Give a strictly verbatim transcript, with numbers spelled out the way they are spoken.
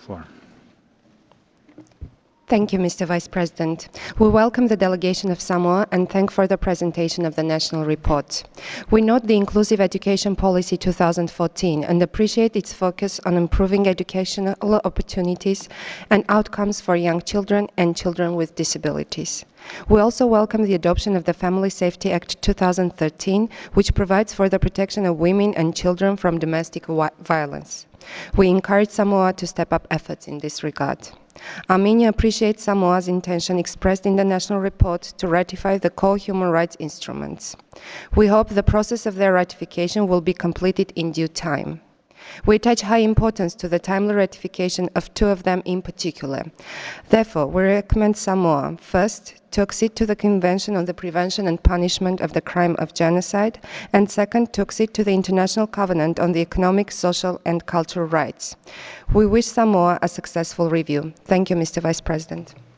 floor. Thank you, Mister Vice President. We welcome the delegation of Samoa and thank for the presentation of the national report. We note the Inclusive Education Policy two thousand fourteen and appreciate its focus on improving educational opportunities and outcomes for young children and children with disabilities. We also welcome the adoption of the Family Safety Act two thousand thirteen, which provides for the protection of women and children from domestic violence. We encourage Samoa to step up efforts in this regard. Armenia appreciates Samoa's intention expressed in the national report to ratify the core human rights instruments. We hope the process of their ratification will be completed in due time. We attach high importance to the timely ratification of two of them in particular. Therefore, we recommend Samoa, first, to accede to the Convention on the Prevention and Punishment of the Crime of Genocide, and second, to accede to the International Covenant on the Economic, Social, and Cultural Rights. We wish Samoa a successful review. Thank you, Mister Vice President.